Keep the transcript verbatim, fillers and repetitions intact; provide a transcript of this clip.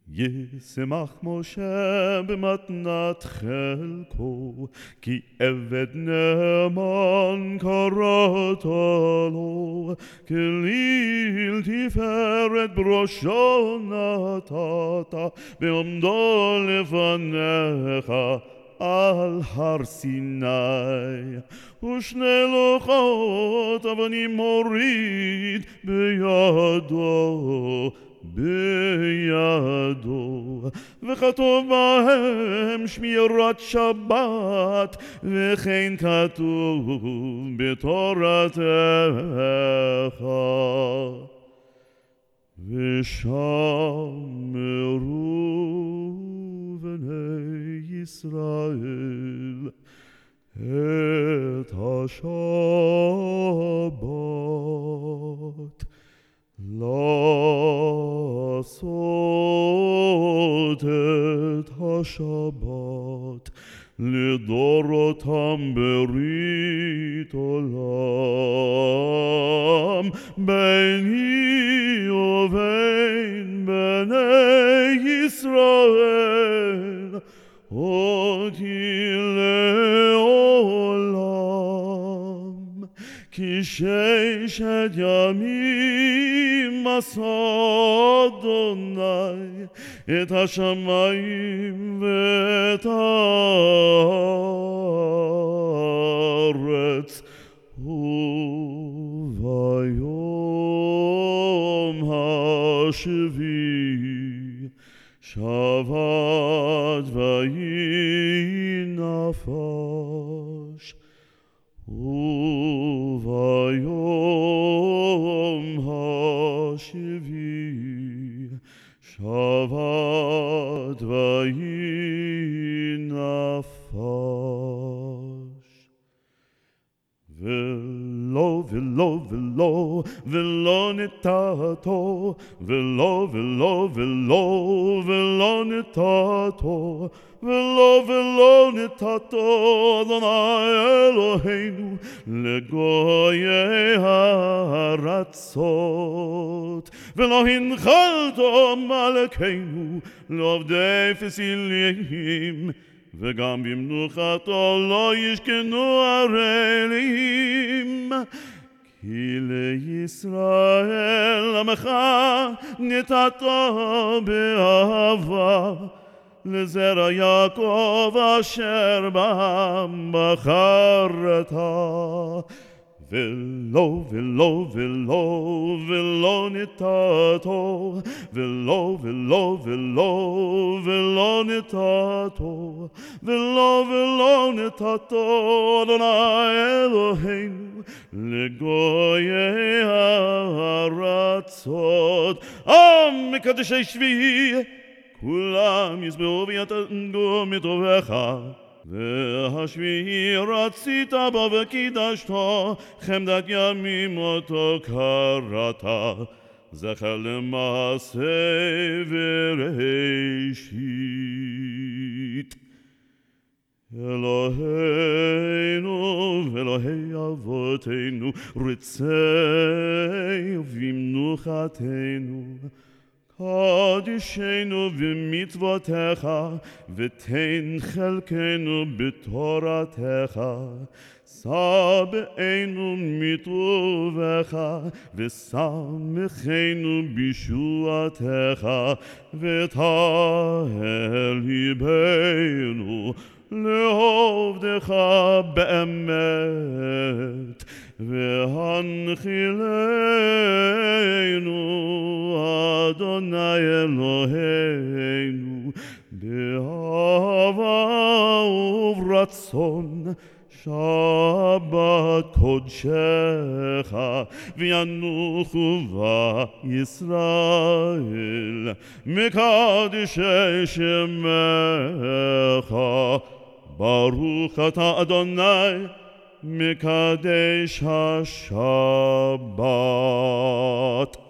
ישמח משה במתנת חלקו, כי עבד נאמן קראת לו, כליל תפארת בראשו נתת, בעומדו לפניך על הר סיני. ושני לוחות אבנים הוריד בידו, בידו, וכתוב בהם שמירת שבת, וכן כתוב בתורתך. ושמרו בני ישראל את השבת, לעשות את השבת לדורותם ברית עולם, ביני ובין בני ישראל אותי לעולם. כי ששת ימים עשה אדוני את השמיים ואת הארץ, וביום השביעי שבת ויהי נפש. וביום השביעי שבת ויהי נפש. ולא ולא ולא ולא נתתו, ולא ולא ולא ולא נתתו, ולא ולא נתתו אדוני אלוהינו לגויי הארצות, ולא הנחלתו מלכנו לעובדי פסילים, וגם במנוחתו לא ישכנו ערלים. כי לישראל עמך נתת באהבה, לזרע יעקב אשר בם בחרת. ולא ולא ולא ולא נתתו, ולא ולא ולא ולא נתתו, ולא ולא נתתו אדוני אלוהינו לגויי הארצות. עם מקדשי שביעי כולם ישבעו ויתנגו מטובך. והשביעי רצית בו וקידשתו, חמדת ימים אותו קראת, זכר למעשה וראשית. אלוהינו ואלוהי אבותינו, רצי במנוחתנו, קדישנו במצוותיך, ותן חלקנו בתורתך. שא בעינו מטובך, ושמחנו בישועתך, ותהל ליבנו לעובדך באמת, והנחילנו אדוני אלוהינו באהבה וברצון שבת קודשך, וינוחו בה ישראל מקדשי שמך. ברוך אתה אדוני מקדש השבת.